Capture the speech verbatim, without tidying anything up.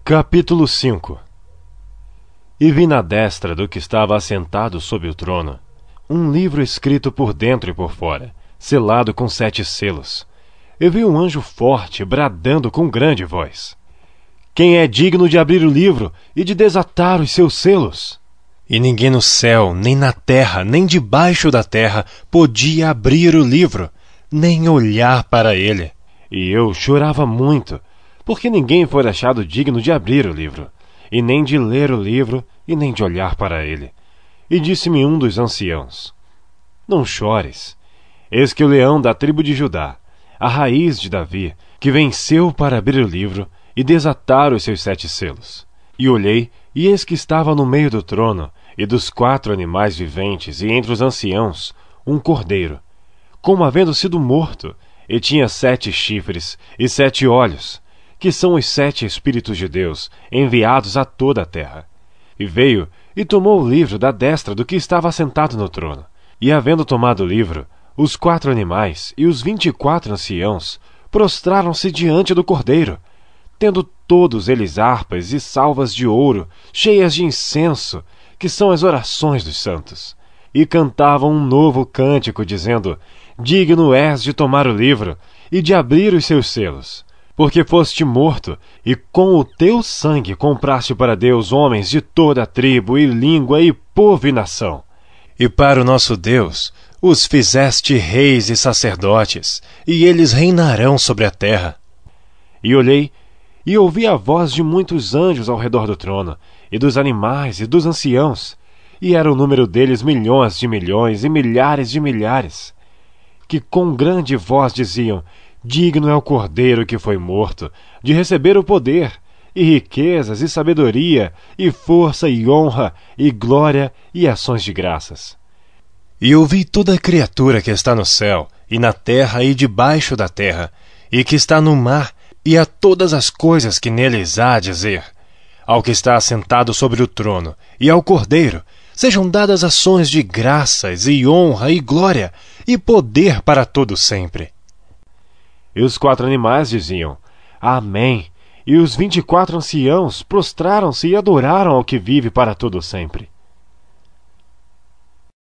Capítulo cinco. E vi na destra do que estava assentado sobre o trono um livro escrito por dentro e por fora, selado com sete selos. E vi um anjo forte bradando com grande voz: Quem é digno de abrir o livro e de desatar os seus selos? E ninguém no céu, nem na terra, nem debaixo da terra podia abrir o livro, nem olhar para ele. E eu chorava muito, porque ninguém foi achado digno de abrir o livro, e nem de ler o livro, e nem de olhar para ele. E disse-me um dos anciãos: Não chores, eis que o leão da tribo de Judá, a raiz de Davi, que venceu para abrir o livro e desatar os seus sete selos. E olhei, e eis que estava no meio do trono, e dos quatro animais viventes, e entre os anciãos, um cordeiro, como havendo sido morto, e tinha sete chifres e sete olhos, que são os sete Espíritos de Deus, enviados a toda a terra. E veio, e tomou o livro da destra do que estava assentado no trono. E havendo tomado o livro, os quatro animais e os vinte e quatro anciãos prostraram-se diante do cordeiro, tendo todos eles harpas e salvas de ouro, cheias de incenso, que são as orações dos santos. E cantavam um novo cântico, dizendo: Digno és de tomar o livro e de abrir os seus selos, porque foste morto, e com o teu sangue compraste para Deus homens de toda a tribo, e língua, e povo, e nação. E para o nosso Deus os fizeste reis e sacerdotes, e eles reinarão sobre a terra. E olhei, e ouvi a voz de muitos anjos ao redor do trono, e dos animais, e dos anciãos, e era o número deles milhões de milhões, e milhares de milhares, que com grande voz diziam: Digno é o cordeiro que foi morto, de receber o poder, e riquezas, e sabedoria, e força, e honra, e glória, e ações de graças. E ouvi toda a criatura que está no céu, e na terra, e debaixo da terra, e que está no mar, e a todas as coisas que neles há a dizer: Ao que está assentado sobre o trono, e ao cordeiro, sejam dadas ações de graças, e honra, e glória, e poder para todo sempre. E os quatro animais diziam: Amém. E os vinte e quatro anciãos prostraram-se e adoraram ao que vive para todo sempre.